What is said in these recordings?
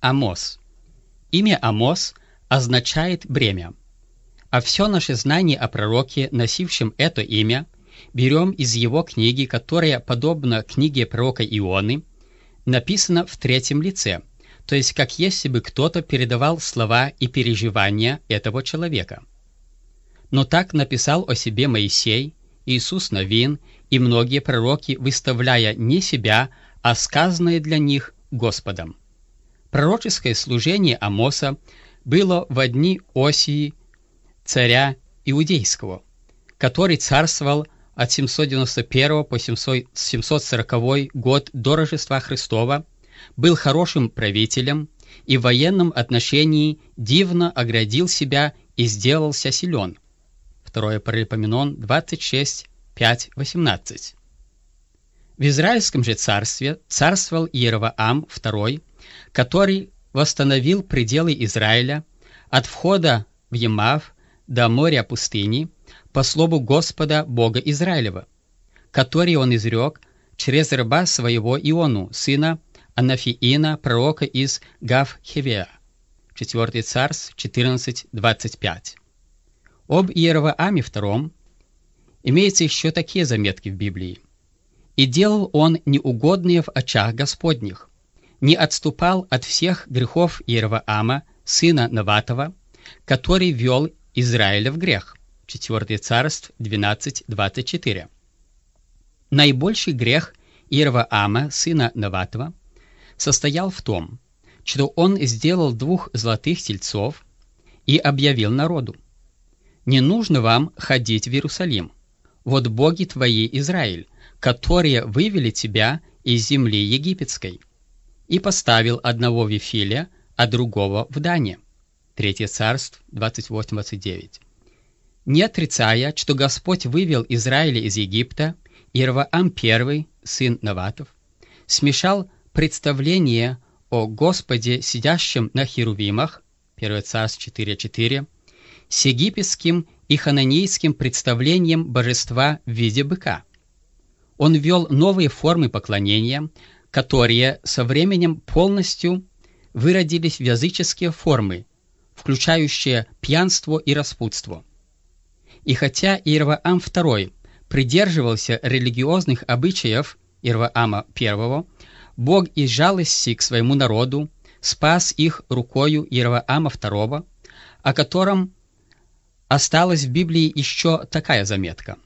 Амос. Имя Амос означает «бремя». А все наше знание о пророке, носившем это имя, берем из его книги, которая, подобно книге пророка Ионы, написана в третьем лице, то есть как если бы кто-то передавал слова и переживания этого человека. Но так написал о себе Моисей, Иисус Навин и многие пророки, выставляя не себя, а сказанное для них Господом. Пророческое служение Амоса было в дни Осии, царя Иудейского, который царствовал от 791 по 740 год до Рождества Христова, был хорошим правителем и в военном отношении дивно оградил себя и сделался силен. 2 Паралипоменон 26, 5, 18. В Израильском же царстве царствовал Иеровоам II, который восстановил пределы Израиля от входа в Емав до моря пустыни по слову Господа Бога Израилева, который он изрек через раба своего Иону, сына Анафиина, пророка из Гав-Хевеа. 4 Царств 14:25. Об Иеровоаме II имеются еще такие заметки в Библии. «И делал он неугодные в очах Господних, не отступал от всех грехов Иеровоама, сына Наватова, который вел Израиля в грех». 4 Царств 12:24. Наибольший грех Иеровоама, сына Наватова, состоял в том, что он сделал 2 золотых тельцов и объявил народу: «Не нужно вам ходить в Иерусалим. Вот боги твои, Израиль, которые вывели тебя из земли египетской». И поставил одного в Вифиле, а другого в Дане. 3 Царств 28:29. Не отрицая, что Господь вывел Израиля из Египта, Иеровоам I, сын Наватов, смешал представление о Господе, сидящем на херувимах, 1 Царств 4:4, с египетским и хананейским представлением божества в виде быка. Он ввел новые формы поклонения, которые со временем полностью выродились в языческие формы, включающие пьянство и распутство. И хотя Иеровоам II придерживался религиозных обычаев Иеровоама I, Бог из жалости к своему народу спас их рукою Иеровоама II, о котором осталась в Библии еще такая заметка: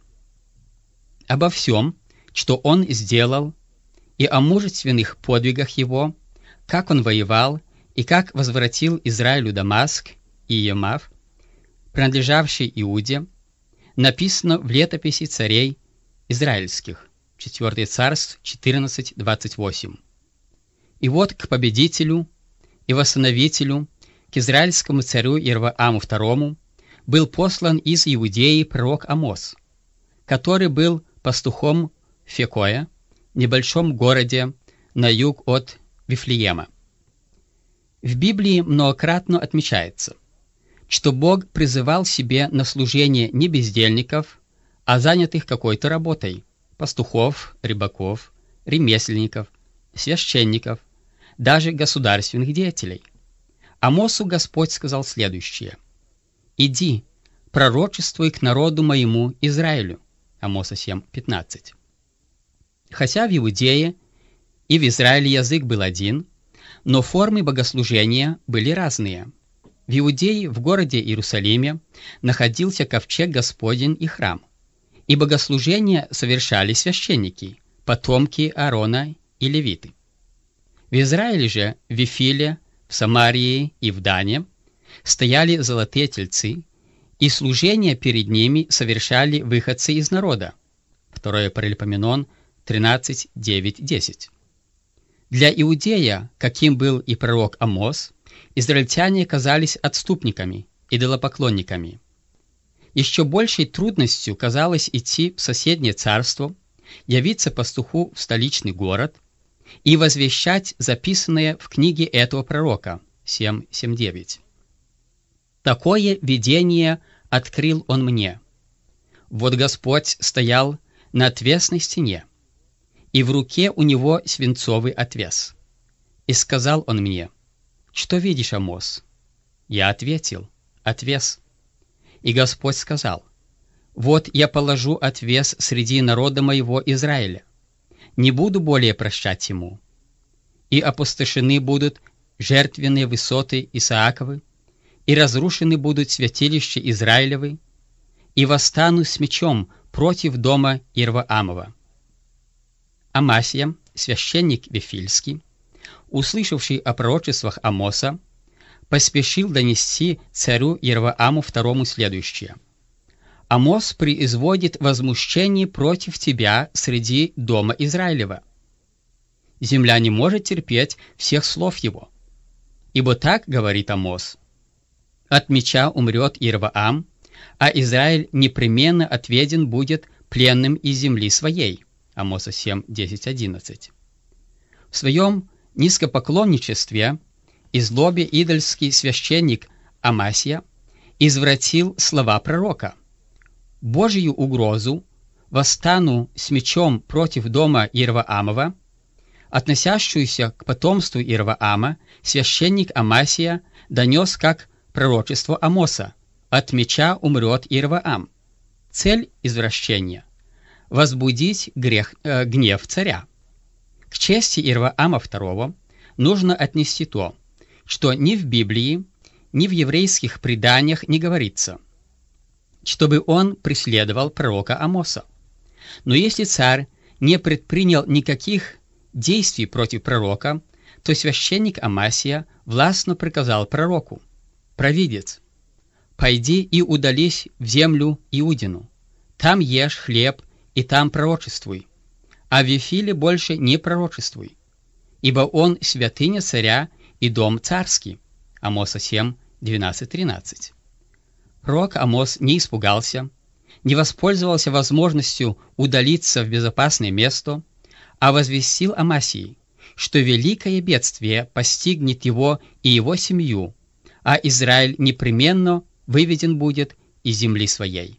«Обо всем, что он сделал, и о мужественных подвигах его, как он воевал и как возвратил Израилю Дамаск и Емав, принадлежавший Иуде, написано в летописи царей израильских». 4 Царств 14:28. И вот к победителю и восстановителю, к израильскому царю Иеровоаму II, был послан из Иудеи пророк Амос, который был пастухом в Фекое, небольшом городе на юг от Вифлеема. В Библии многократно отмечается, что Бог призывал себе на служение не бездельников, а занятых какой-то работой: пастухов, рыбаков, ремесленников, священников, даже государственных деятелей. Амосу Господь сказал следующее: «Иди, пророчествуй к народу моему Израилю». Амоса 7:15. Хотя в Иудее и в Израиле язык был один, но формы богослужения были разные. В Иудее, в городе Иерусалиме, находился ковчег Господень и храм, и богослужения совершали священники, потомки Аарона и левиты. В Израиле же, в Вифиле, в Самарии и в Дане стояли золотые тельцы, и служение перед ними совершали выходцы из народа. 2 Паралипоменон 13:9-10. Для Иудея, каким был и пророк Амос, израильтяне казались отступниками, идолопоклонниками. Еще большей трудностью казалось идти в соседнее царство, явиться пастуху в столичный город и возвещать записанное в книге этого пророка 7:7-9. Такое видение открыл он мне. Вот Господь стоял на отвесной стене, и в руке у него свинцовый отвес. И сказал он мне: Что видишь, Амос? Я ответил: отвес. И Господь сказал: вот я положу отвес среди народа моего Израиля, не буду более прощать ему. И опустошены будут жертвенные высоты Исааковы, и разрушены будут святилища Израилевы, и восстану с мечом против дома Иерваамова. Амасия, священник Вифильский, услышавший о пророчествах Амоса, поспешил донести царю Иервааму II следующее: «Амос производит возмущение против тебя среди дома Израилева. Земля не может терпеть всех слов его. Ибо так говорит Амос: от меча умрет Иерваам, а Израиль непременно отведен будет пленным из земли своей». Амоса 7, 10, 11. В своем низкопоклонничестве и злобе идольский священник Амасия извратил слова пророка. Божию угрозу «восстану с мечом против дома Иерваамова», относящуюся к потомству Иерваама, священник Амасия донес как пророчество Амоса: «От меча умрет Иерваам». Цель извращения – возбудить гнев царя. К чести Иерваама II нужно отнести то, что ни в Библии, ни в еврейских преданиях не говорится, чтобы он преследовал пророка Амоса. Но если царь не предпринял никаких действий против пророка, то священник Амасия властно приказал пророку: «Провидец, пойди и удались в землю Иудину, там ешь хлеб и там пророчествуй, а в Вифиле больше не пророчествуй, ибо он святыня царя и дом царский». Амоса 7, 12, 13. Пророк Амос не испугался, не воспользовался возможностью удалиться в безопасное место, а возвестил Амасии, что великое бедствие постигнет его и его семью, а Израиль непременно выведен будет из земли своей.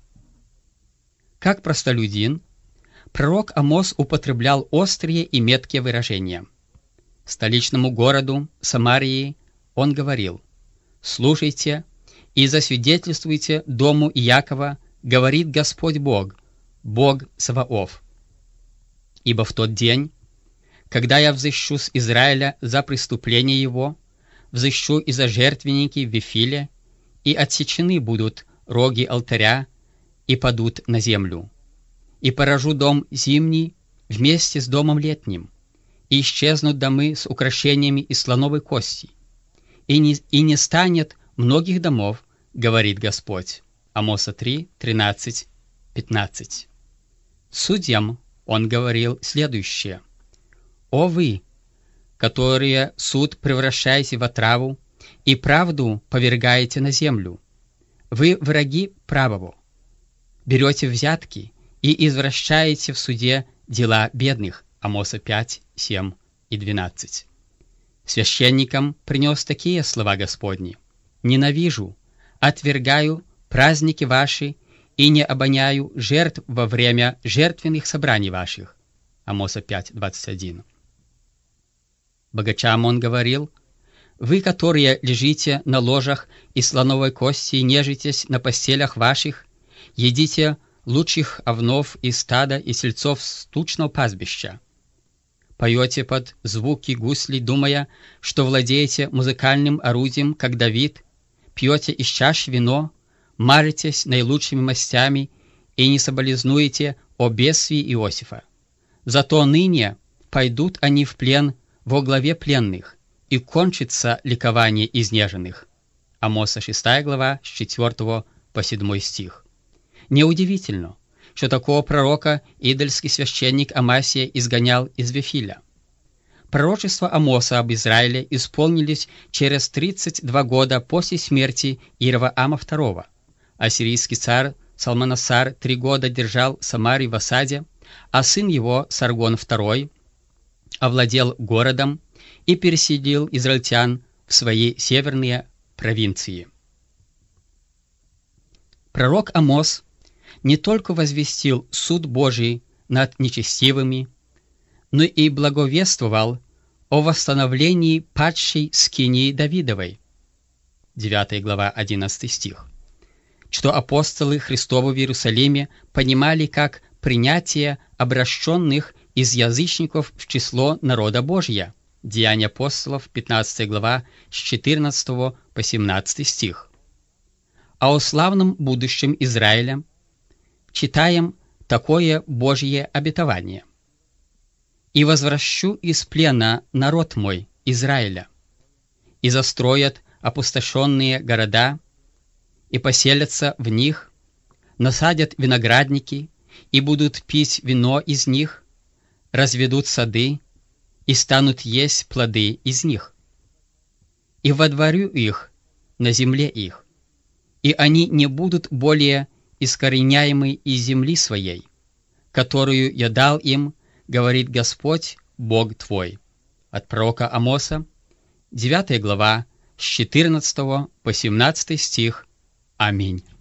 Как простолюдин, пророк Амос употреблял острые и меткие выражения. Столичному городу Самарии он говорил: «Слушайте и засвидетельствуйте дому Иакова, говорит Господь Бог, Бог Саваоф. Ибо в тот день, когда я взыщу с Израиля за преступление его, взыщу и за жертвенники в Вифиле, и отсечены будут роги алтаря, и падут на землю. И поражу дом зимний вместе с домом летним, и исчезнут домы с украшениями из слоновой кости, и не станет многих домов, говорит Господь». Амоса 3, 13, 15. Судьям он говорил следующее: «О вы, которые суд превращаете в отраву и правду повергаете на землю, вы враги правого, берете взятки и извращаете в суде дела бедных». Амоса 5, 7 и 12. Священникам принес такие слова Господни: «Ненавижу, отвергаю праздники ваши и не обоняю жертв во время жертвенных собраний ваших». Амоса 5, 21. Богачам он говорил: «Вы, которые лежите на ложах из слоновой кости и нежитесь на постелях ваших, едите лучших овнов из стада и сельцов с тучного пастбища. Поете под звуки гуслей, думая, что владеете музыкальным орудием, как Давид, пьете из чаш вино, мажетесь наилучшими мастями и не соболезнуете о бедствии Иосифа. Зато ныне пойдут они в плен во главе пленных, и кончится ликование изнеженных». Амоса 6 глава, с 4 по 7 стих. Неудивительно, что такого пророка идольский священник Амасия изгонял из Вифиля. Пророчества Амоса об Израиле исполнились через 32 года после смерти Иерваама II. Ассирийский царь Салманасар 3 года держал Самарию в осаде, а сын его, Саргон II, овладел городом и переселил израильтян в свои северные провинции. Пророк Амос не только возвестил суд Божий над нечестивыми, но и благовествовал о восстановлении падшей скинии Давидовой, 9 глава, 11 стих, что апостолы Христовы в Иерусалиме понимали как принятие обращенных из язычников в число народа Божия, Деяния апостолов, 15 глава, с 14 по 17 стих. А о славном будущем Израиля читаем такое Божье обетование. «И возвращу из плена народ мой, Израиля, и застроят опустошенные города, и поселятся в них, насадят виноградники, и будут пить вино из них, разведут сады, и станут есть плоды из них. И водворю их на земле их, и они не будут более искореняемы из земли своей, которую я дал им, говорит Господь, Бог твой». От пророка Амоса, 9 глава, с 14 по 17 стих. Аминь.